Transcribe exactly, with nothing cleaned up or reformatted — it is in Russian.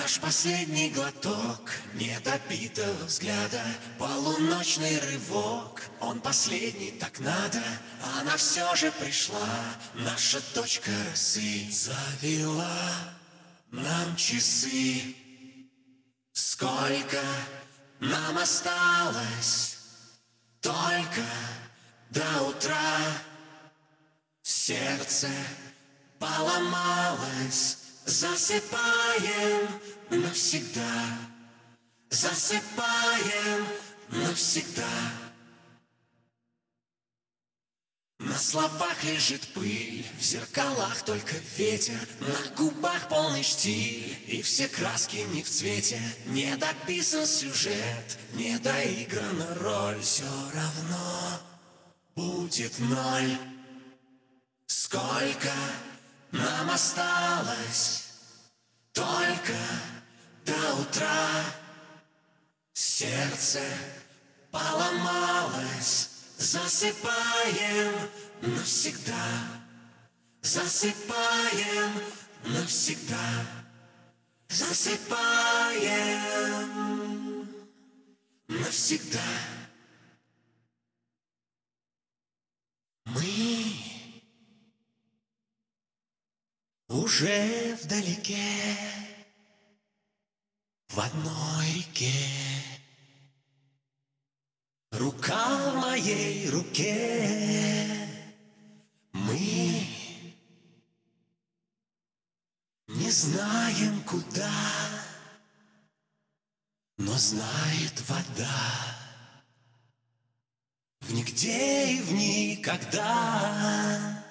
Наш последний глоток недопитого взгляда, полуночный рывок, он последний, так надо. Она все же пришла, наша точка росы, завела нам часы. Сколько нам осталось только до утра? Сердце поломалось, засыпаем навсегда, засыпаем навсегда. На словах лежит пыль, в зеркалах только ветер, на губах полный штиль, и все краски не в цвете. Не дописан сюжет, не доиграна роль, все равно будет ноль. Сколько нам осталось только до утра? Сердце поломалось, засыпаем навсегда, засыпаем навсегда, засыпаем навсегда. Мы уже вдалеке, в одной реке. Рука в моей руке. Мы не знаем куда, но знает вода. В нигде и в никогда.